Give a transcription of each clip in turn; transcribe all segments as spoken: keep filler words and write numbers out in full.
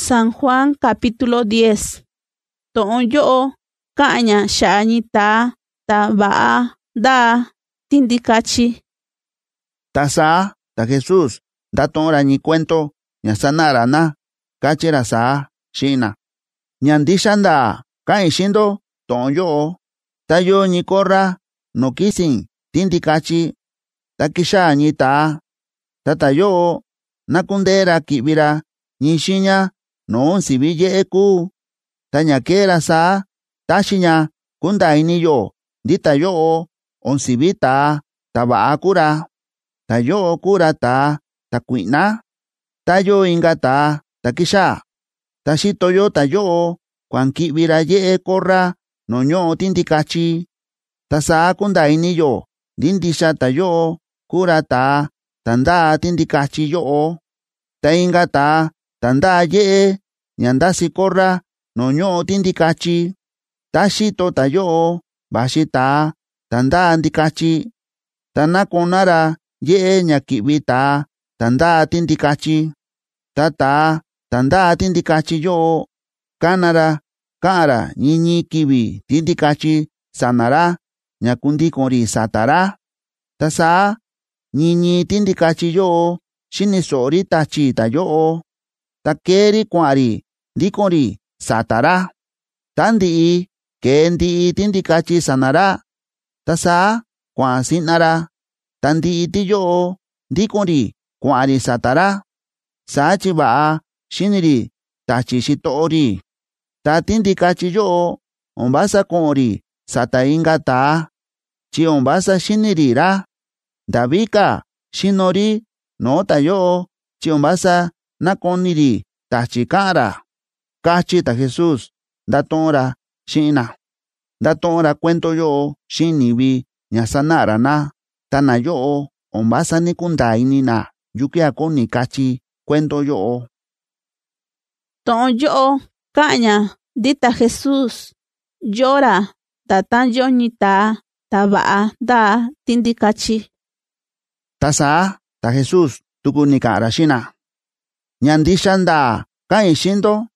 San Juan capítulo diez. To'on yo'o ka'ña xa'ñi ta ta va'a da tindikachi. Tasa ta Jesús da tora ñi cuento ña sanara na kachira sa shina. Ñandishanda kai shindo to'on yo'o ta yo ñi korra no kisin tindikachi ta kisha ñi ta tata yo'o nakundera kibira ñi shiña no sibiye eku ta ñakera sa tashiña kunda ini yo dita yo'o on sibita ta va'a kura ta yo'o kura ta ta kuina ta yo inga ta ta kisha ta shito yo ta yo'o kwan kibira ye korra no ño tindikachi ta sa kunda ini yo dindisha ta yo'o kura ta tanda tindikachi yo'o ta inga ta tanda ye ñanda si korra no ño tindikachi ta shito ta yo'o bashita tanda ndikachi ta nakonara ye ñakibita tanda tindikachi ta ta tanda tindikachi yo'o kanara kara ñiñi kibi tindikachi sanara ñakundikori satara ta sa ñiñi tindikachi yo'o shinisori tachi ta yo'o ta keri kuari dikori satara tandi kendi tindikachi sanara ta sa kwa sinara tandi ti yo'o dikori kuari satara sa chiba shiniri tachi shitori ta tindikachi yo'o ombasa kori sata inga ta chi ombasa shiniri ra davika shinori no ta yo'o chi ombasa nakoniri tachi kara kachi ta Jesús datora shina datora cuento yo shinibi ña sanara na tana yo'o ombasa ni kunda inina yukia koni kachi cuento yo To'on yo'o ka'ña dita Jesús llora tatan yoñita ta va'a da tindikachi. Tasa ta Jesús tukuni kara shina ñandishanda kai shindo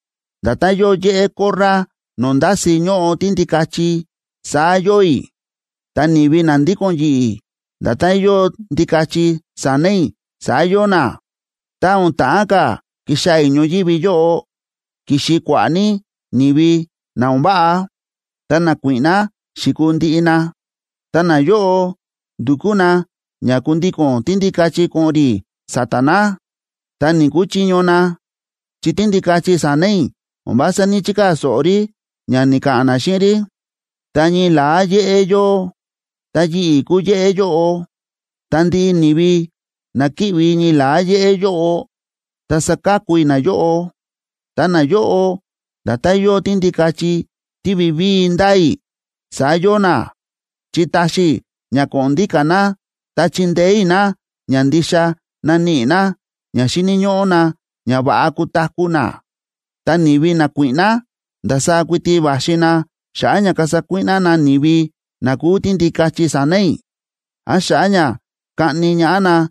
data yo ye korra nondasi ño tindikachi sa yoi tanibi nandikon yi data yo ndikachi sanei sa yona ta on taaka kishai ño yibi yo kishi kwani nibi na umba tana kuina shikundi ina tana yo dukuna ñakundikon tindikachi kori satana tani kuchiñona chitindikachi sanei ombasa ni chika sori ñani kana shiri tañi la ye yo tayi ku ye yo tandi nibi nakiwi ni la ye yo tasakakui na yo tana yo datayo tindikachi tibibi ndai sayona chitashi ñakondikana tachindeina ñandisha nanina ñashini ñona ñaba'a kutakuna ta nibi na kuina ndasa kwiti bashina sha'aña kasakuina na nibi na kutindikachi sanei a sha'aña ka'ni ña'ana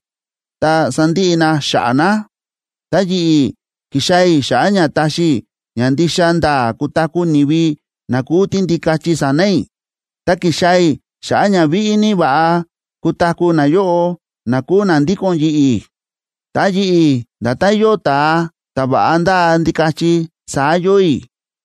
ta sandi'ina sha'ana ta yi'i kixai sha'aña taxi ñandisha nda kutaku nibi na kutindikachi sanei ta kixai sha'aña bi'ini ba'a kutaku na yo'o na ku nandikon yi'i ta yi'i data yo ta ta ba'a nda ndikachi sa yoi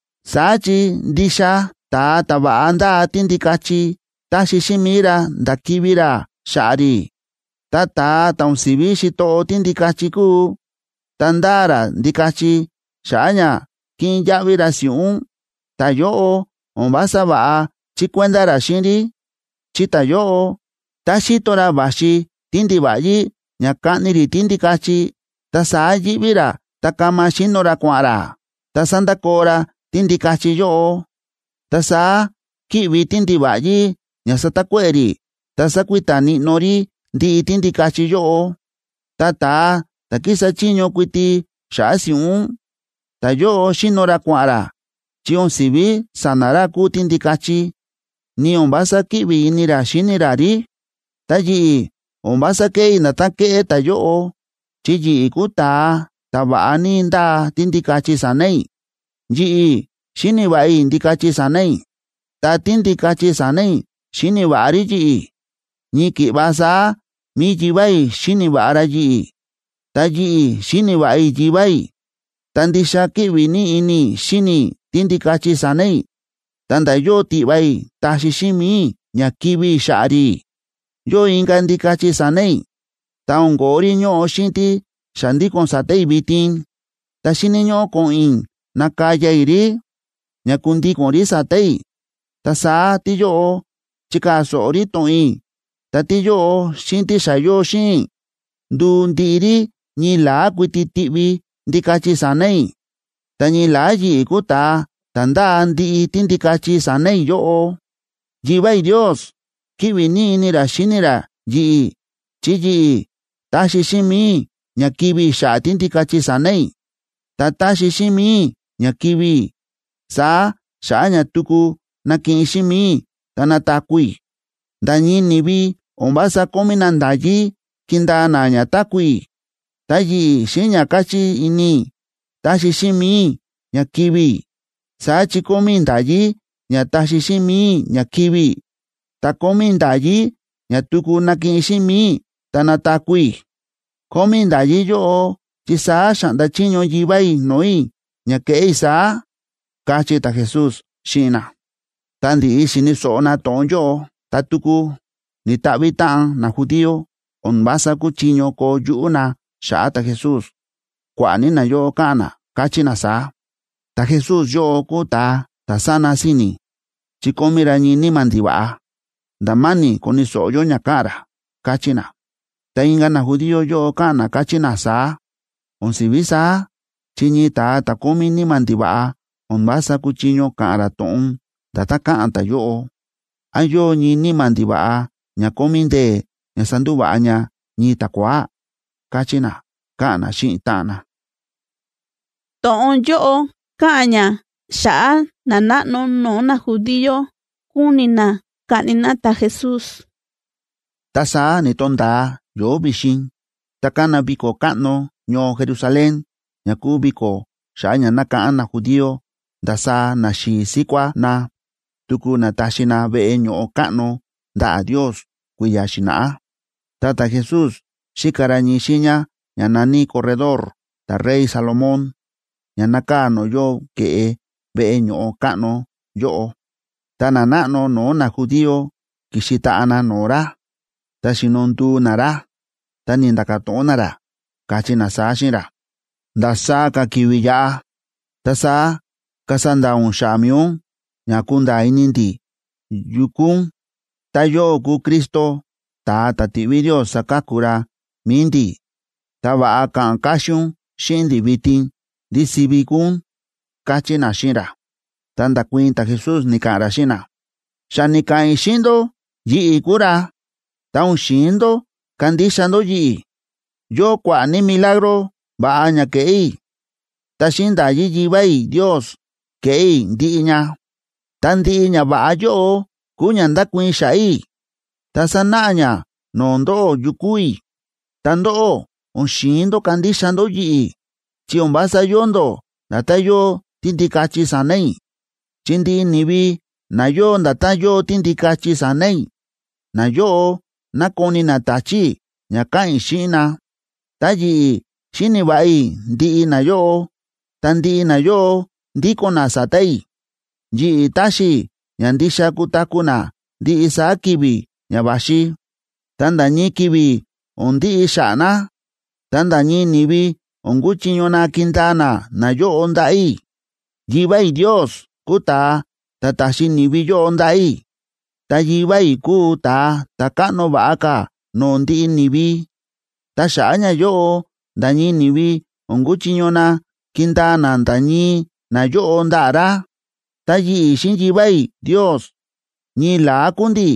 sachi ndisha ta ta ba'a nda tindikachi ta shishimira ndakibira sha'ri ta ta ta unsibi shito tindikachi ku tandara ndikachi sha'aña kin ya'vira si'un ta yo'o ombasa ba'a chikuendara shinri chita yo'o ta shitora baxi tindivayi ñaka'niri tindikachi ta sa yi'vira ta kama shinora kua'ra ta sandakora tindikachi yo'o ta sa ki'vi tindivayi ña satakue'ri ta sakuita ni'nori ndi'i tindikachi yo'o ta ta ta kisachiño kuiti sha'a si'un ta yo'o shinora kua'ra chi onsibi sanara ku tindikachi ni ombasa ki'vi inira shinirari ta yi'i ombasa ke'i nata ke'e ta yo'o chi yi'i ku ta ta va'a ni nda ti ndikachi sanei. Yi'i xini va'i ndikachi sanei. Ta ti ndikachi sanei xini va'ari yi'i. Ni ki'va saa mi yivai xini va'ara yi'i. Ta yi'i xini va'i yivai. Ta ndixa ki'vi ni ini xini ti ndikachi sanei. Ta nda yo ti'vai taxi ximi ña kivi xa'ri. Yo inka ndikachi sanei. Ta ongori ño'o xinti xa ndikon satei vitin. Ta xini ño'o ko'in nakayai-ri ña kundikon-ri satei. Ta saa ti yo'o chikaso'o-ri to'in. Ta ti yo'o xinti xa yo xin. Ndu ndi'i-ri ñi laa kuiti ti'vi ndikachi sanei. Ta ñi laa yi'i kuta ta ndaa ndi'i ti ndikachi sanei yo'o. Yivai Dios ki'vi ni inira xinira yi'i. Chi yi'i taxi ximi ña kivi xa'a ti ndikachi sanei. Ta taxi ximi ña kivi saa xa'a ña tuku naki'in ximi ta natakui. Nda ñi nivi onvasa komina ndayi kindaa na ña takui. Ta yi'i xi ña kachi ini taxi ximi ña kivi. Saa chi komi ndayi ña taxi ximi ña kivi. Ta komi ndayi ña tuku naki'in ximi ta natakui. Komi ndayi yo'o chi saa xa'nda chiño yivai noi ña ke'ei saa, kachi ta Jesús xi'na. Ta ndi'i xini so'o na to'on yo'o ta tuku ni ta'vi ta'an na judío onvasa kuchiño koo yu'u na xa'a ta Jesús. Kua'a ni na yo'o ka'an na kachi na saa. Ta Jesús yo'o kuu taa ta sana sini. Chi komira ñi nima ndiva'a. Nda mani kuni so'o yo ña ka'an ra, kachi na. Ta inka na judío yo'o ka'an na kachi na saa. Onsivi saa chi ñi taa ta komi nima ndiva'a onvasa kuchiño ka'an ra to'on tata ka'an ta yo'o. A yo ñi nima ndiva'a ña komi ndee ña sanduva'a ña ñi takuaa, kachi na ka'an na xi'in ta'an na. To'on yo'o ka'an ña xa'a na na'nu nuu na judío kuni na ka'ni na ta Jesús. Ta saa ni tondaa yoo vixin. Ta kana viko ka'nu ñoo Jerusalén ña kuu viko xa'a ña naka'an na judío nda saa na xii sikua na. Tuku na taxi na ve'e ño'o ka'nu nda'a Dios kuiya xina'a. Ta ta Jesús xikara ñi xiña ña nani corredor ta rey Salomón ña nakaa no yo ke'e ve'e ño'o ka'nu yo'o. Ta na na'nu nuu na judío kixi ta'an na nuura. Ta xinonduu na-ra. Ta ni ndakatu'un na-ra, kachi na saa xi'in ra. Nda saa ka kivi ya'a. Ta saa kasandaun xa'miun ña kundaa ini ndi yukun ta yo'o kuu Kristo taa ta ti'vi Dios sakakura mi ndi. Ta va'a ka'an kaxiun xi'in ndi vitin ndi sivi kun, kachi na xi'in ra. Ta ndakuin ta Jesús ni ka'an ra xi'in na. Xa ni ka'in xi'in-ndo yi'i kura. Ta unxiin-ndo kandixa-ndo yi'i. Yo kua'a ni milagro va'a ña ke'ei. Ta xi'in ndayi yivai Dios ke'ei ndi'i ña. Ta ndi'i ña va'a yo'o kuu ña ndakuin xa'i. Ta sana'a ña noo ndo'o yukui. Ta ndo'o unxiin-ndo kandixa-ndo yi'i. Chi onvasa yo-ndo ndata yo ti ndikachi sanei. Chi ndi'i nivi na yo ndata yo ti ndikachi sanei. Na yo'o nakoni na tachi ña ka'in xi'in na. Ta yi'i xini va'i ndi'i na yo'o. Ta ndi'i na yo'o ndiko na satei. Yi'i taxi ña ndixa kutaku na ndi'i saa kivi ña vaxi. Ta nda ñi kivi ondi'i xa'a na. Ta nda ñi nivi onkuchiño na kindaa na na yo'o nda'i. Yivai Dios kuu taa ta taxi nivi yo'o nda'i. Ta yivai kuu taa ta ka'nu va'a ka noo ndi'i nivi. Ta xa'a ña yo'o nda ñi nivi onkuchiño na kindaa na nda ñi na yo'o nda'a-ra. Ta yi'i xi'in yivai Dios ñi laa kundi,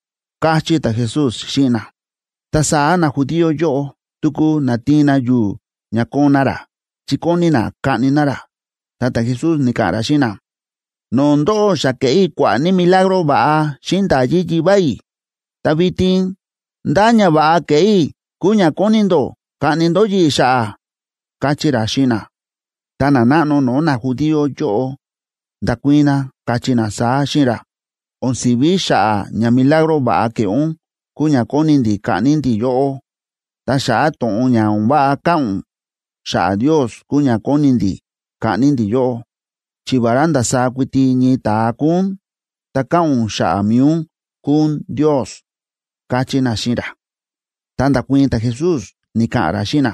kachi ta Jesús xi'in na. Ta saa na judío yo'o tuku na tiin na yuu ña koon na ra, chi koni na ka'ni na ra. Ta ta Jesús ni ka'an ra xi'in na. Noo ndo'o xa ke'i kua'a ni milagro va'a xi'in ndayi yivai. Ta vitin nda ña va'a ke'i kuu ña koni-ndo ka'ni-ndo yi'i xa'a. kachi ra xina. Ta na na'nu nuu na judío yo'o ndakuina kachi na saa xira. Onsivi xa'a ña milagro va'a ke'un kuu ña kuni ndi ka'ni ndi yo'o. Ta xa'a tu'un ña va'a ka'un xa'a Dios kuu ña kuni ndi ka'ni ndi yo'o. Chi vara ndasaa kuiti ñi taa kun ta ka'un xa'a miun kun Dios, kachi na xira. Ta ndakuin ta Jesús ni ka'an ra xina.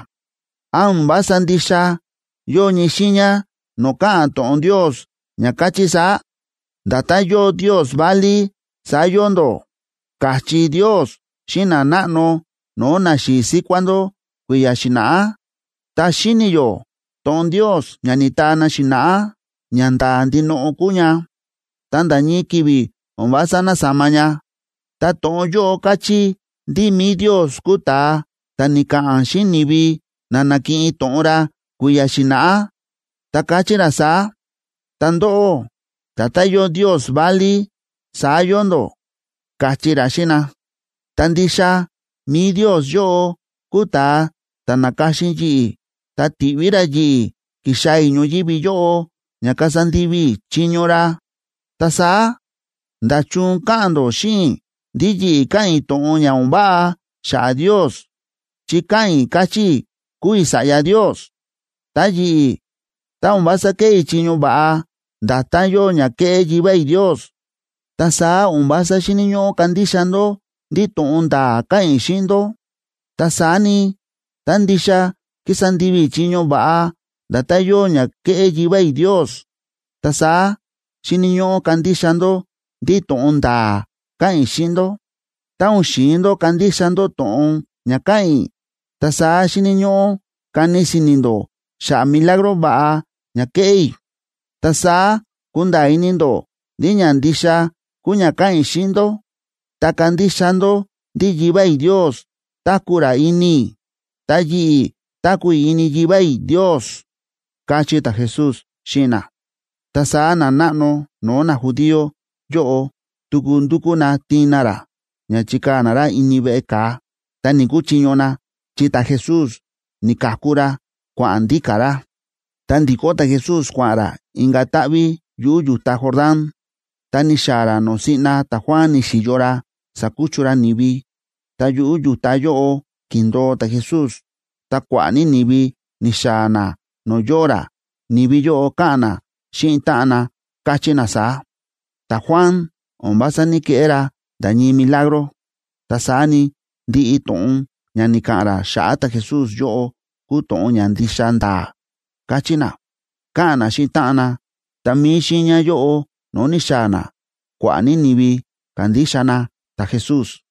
An vasa ndixa yo ñi xiña no ka'an tu'un Dios ña kachi saa. Ndata yo Dios vali saa yondo, kachi Dios xina na'nu no na xisi cuando kuiya xina'a. Ta xini yo tu'un Dios ña ni taa na xina'a ña ndaa ndinu'u kuña. Ta nda ñi kivi vasa na samaña. Ta tu'un yo'o kachi ndi mi Dios kuu taa ta ni ka'an xiin nivi na naki'in tu'un ra kuiya xina'a. Ta kachi ra saa. Ta ndo'o tata yo Dios vali saa yondo, kachi ra xina. Ta ndixa mi Dios yo'o kuu taa ta nakaxin yi'i ta ti'vi ra yi'i kixai ñuyivi yo'o ña kasandivi chiñu ra. Ta saa ndachun ka'an ndo xiin ndi yi'i ka'in tu'un ña va'a xa'a Dios, chi ka'in kachi kui sa'ya Dios. Ta yi'i ta vasa ke'i chiñu va'a ndata yo ña ke'e yivai Dios. Ta saa vasa xiniñu'u kandixa ndo ndi tu'un ndaa ka'in xiin ndo. Ta saani ta ndixa kisandivi chiñu va'a ndata yo ña ke'e yivai Dios. Ta saa xiniñu'u kandixa ndo ndi tu'un ndaa ka'in xiin ndo. Ta unxiin ndo kandixa ndo tu'un ña ka'in. Ta saa xiniñu'u kani sini ndo xa'a milagro va'a ña ke'ei. Ta saa kundaa ini ndo ndi ña ndixa kuu ña ka'in xiin ndo. Ta kandixa ndo ndi yivai Dios taku ra ini. Ta yi'i takui ini yivai Dios, kachi ta Jesús xina. Ta saa na na'nu nuu na judío yo'o tuku ndukuna tina ra ña chikana ra ini ve'e kaa. Ta ni kuchiñu na chi ta Jesús ni kaku ra kua'an ndika ra. Ta ndiko ta Jesús kua'an ra inka ta'vi yu'u yuta Jordán. Ta ni xaa ra nu si'na ta Juan ni xiyo ra sakuchu ra nivi. Ta yu'u yuta yo'o kindoo ta Jesús. Ta kua'a ni nivi ni xaa na nu yoo ra. Nivi yo'o ka'an na xi'in ta'an na kachi na saa. Ta Juan vasa ni ke'e ra ndañi milagro. Ta saa ni ndi'i tu'un ña ni ka'an ra xa'a ta Jesús yo'o kuu tu'un ña ndixa ndaa, kachi na. Ka'an na xi'in ta'an na. Ta mi xiña yo'o nu ni xaa na kua'a ni nivi kandixa na ta Jesús.